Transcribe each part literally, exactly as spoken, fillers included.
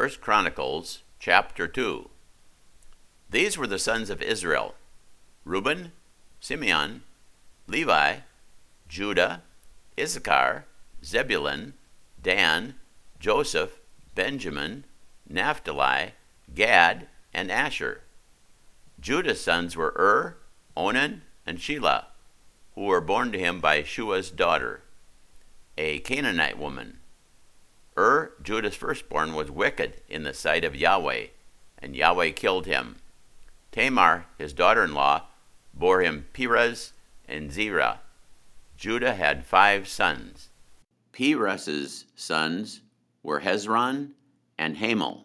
First Chronicles chapter two. These were the sons of Israel: Reuben, Simeon, Levi, Judah, Issachar, Zebulun, Dan, Joseph, Benjamin, Naphtali, Gad, and Asher. Judah's sons were Ur, Onan, and Shelah, who were born to him by Shua's daughter, a Canaanite woman. Ur, Judah's firstborn, was wicked in the sight of Yahweh, and Yahweh killed him. Tamar, his daughter-in-law, bore him Perez and Zerah. Judah had five sons. Perez's sons were Hezron and Hamel.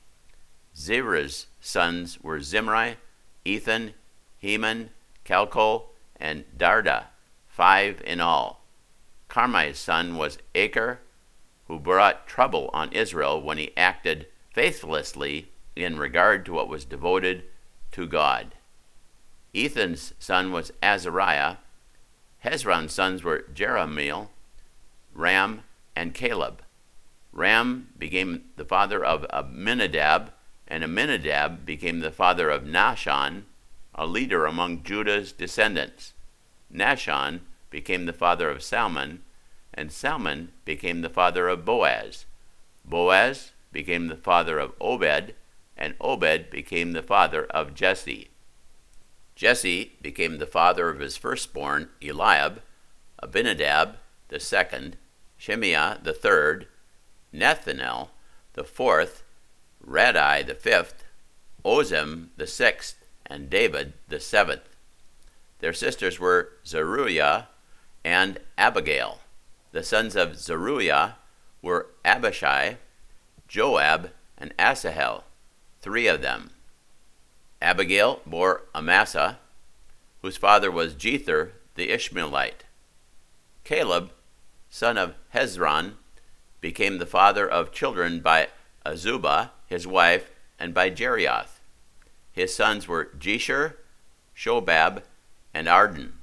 Zerah's sons were Zimri, Ethan, Heman, Calcol, and Darda, five in all. Carmi's son was Achor, who brought trouble on Israel when he acted faithlessly in regard to what was devoted to God. Ethan's son was Azariah. Hezron's sons were Jerahmeel, Ram, and Caleb. Ram became the father of Amminadab, and Amminadab became the father of Nahshon, a leader among Judah's descendants. Nahshon became the father of Salmon, and Salmon became the father of Boaz. Boaz became the father of Obed, and Obed became the father of Jesse. Jesse became the father of his firstborn, Eliab, Abinadab the second, Shimea the third, Nethanel the fourth, Radai the fifth, Ozem the sixth, and David the seventh. Their sisters were Zeruiah and Abigail. The sons of Zeruiah were Abishai, Joab, and Asahel, three of them. Abigail bore Amasa, whose father was Jether the Ishmaelite. Caleb, son of Hezron, became the father of children by Azubah, his wife, and by Jerioth. His sons were Jeshur, Shobab, and Arden.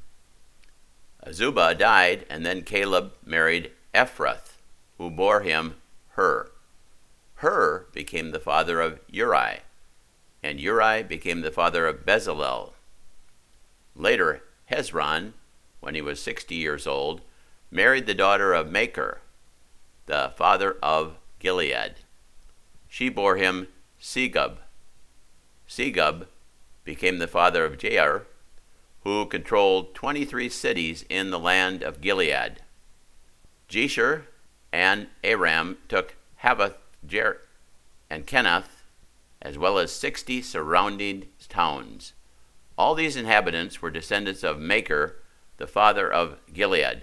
Azubah died, and then Caleb married Ephrath, who bore him Hur. Hur became the father of Uri, and Uri became the father of Bezalel. Later, Hezron, when he was sixty years old, married the daughter of Machir, the father of Gilead. She bore him Segub. Segub became the father of Jair, who controlled twenty-three cities in the land of Gilead. Jeshur and Aram took Havoth, Jer, and Kenath, as well as sixty surrounding towns. All these inhabitants were descendants of Machir, the father of Gilead.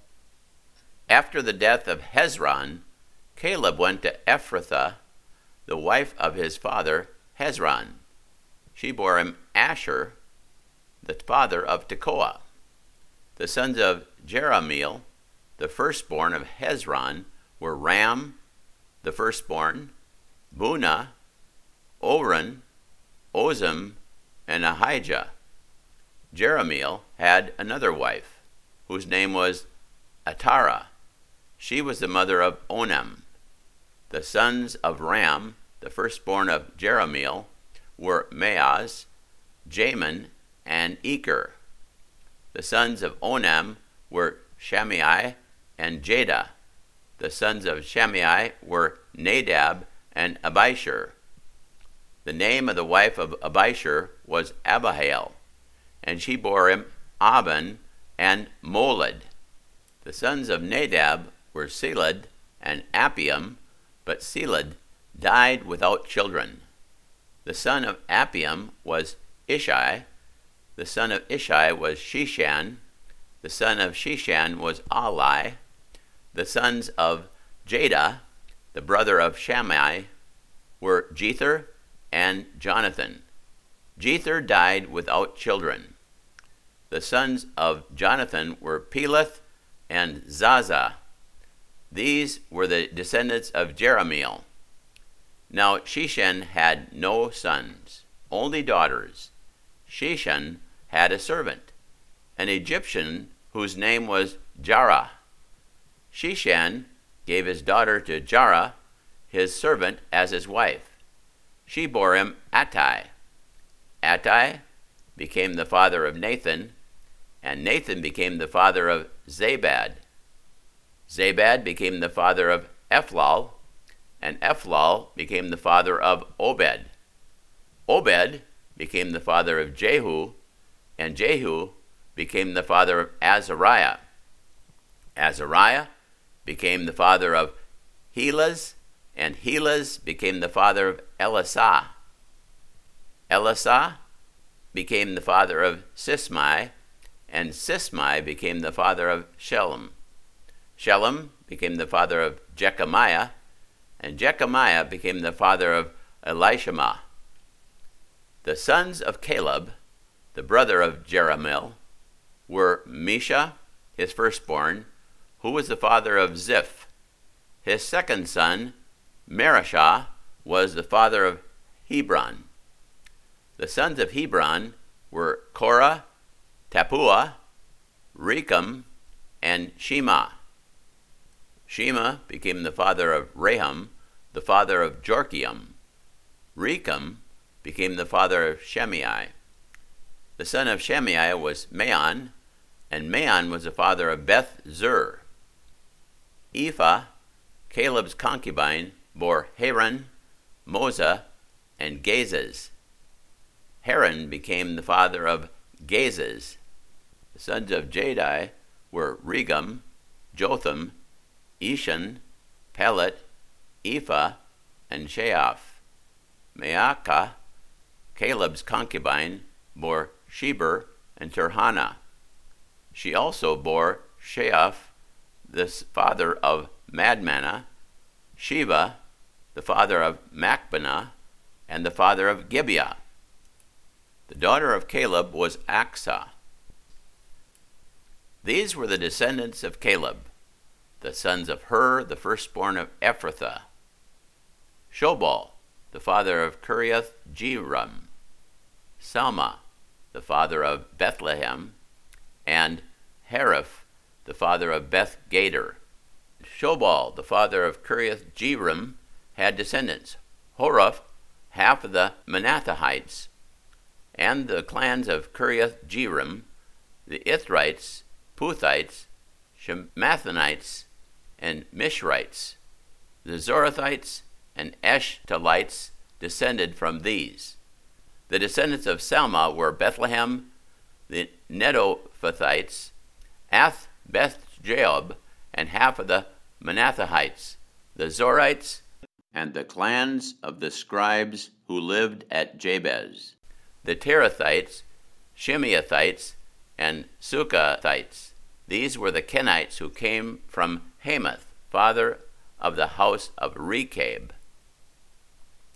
After the death of Hezron, Caleb went to Ephrathah, the wife of his father Hezron. She bore him Asher, the father of Tekoa. The sons of Jerahmeel, the firstborn of Hezron, were Ram, the firstborn, Bunah, Oren, Ozem, and Ahijah. Jerahmeel had another wife, whose name was Atara. She was the mother of Onam. The sons of Ram, the firstborn of Jerahmeel, were Maaz, Jamin, and Eker. The sons of Onam were Shammai and Jada. The sons of Shammai were Nadab and Abishur. The name of the wife of Abishur was Abihail, and she bore him Aban and Moled. The sons of Nadab were Seled and Appium, but Seled died without children. The son of Appium was Ishai. The son of Ishai was Shishan. The son of Shishan was Ali. The sons of Jada, the brother of Shammai, were Jether and Jonathan. Jether died without children. The sons of Jonathan were Peleth and Zaza. These were the descendants of Jerahmeel. Now Shishan had no sons, only daughters. Shishan had a servant, an Egyptian whose name was Jarah. Shishan gave his daughter to Jarah, his servant, as his wife. She bore him Attai. Attai became the father of Nathan, and Nathan became the father of Zabad. Zabad became the father of Ephlal, and Ephlal became the father of Obed. Obed became the father of Jehu, and Jehu became the father of Azariah. Azariah became the father of Helaz, and Helaz became the father of Elisah. Elisah became the father of Sismai, and Sismai became the father of Shelem. Shelem became the father of Jechamiah, and Jechamiah became the father of Elishama. The sons of Caleb, the brother of Jerahmeel, were Mesha, his firstborn, who was the father of Ziph. His second son, Mareshah, was the father of Hebron. The sons of Hebron were Korah, Tappuah, Recham, and Shema. Shema became the father of Raham, the father of Jorkiam. Recham became the father of Shemai. The son of Shemai was Maon, and Maon was the father of Beth Zur. Ephah, Caleb's concubine, bore Haran, Moza, and Gazez. Haran became the father of Gazez. The sons of Jadai were Regem, Jotham, Eshan, Pelet, Ephah, and Sheaph. Maacah, Caleb's concubine, bore Sheber and Turhana. She also bore Sheaph, the father of Madmanah, Sheva, the father of Machbenah, and the father of Gibeah. The daughter of Caleb was Aksah. These were the descendants of Caleb, the sons of Hur, the firstborn of Ephrathah. Shobal, the father of Kiriath Jearim. Salma, the father of Bethlehem, and Hariph, the father of Beth Gader. Shobal, the father of Kiriath Jearim, had descendants: Horaph, half of the Manathahites, and the clans of Kiriath Jearim, the Ithrites, Puthites, Shemathanites, and Mishrites. The Zorathites and Eshtalites descended from these. The descendants of Salma were Bethlehem, the Netophathites, Ath Beth Jaob, and half of the Manathahites, the Zorites, and the clans of the scribes who lived at Jabez, the Terathites, Shimeathites, and Sukathites. These were the Kenites who came from Hamath, father of the house of Rechab.